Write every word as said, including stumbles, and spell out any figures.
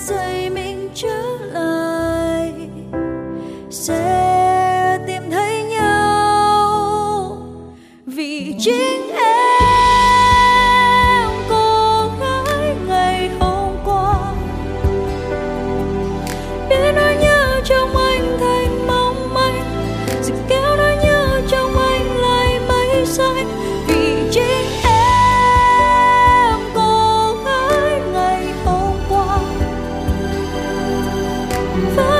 dậy mình trở lại, sẽ tìm thấy nhau. Vì chính em, cô gái ngày hôm qua, biến nỗi nhớ trong anh thành mong manh, rồi kéo nỗi nhớ trong anh lại mây xanh. Vì chính em, cô gái ngày hôm qua.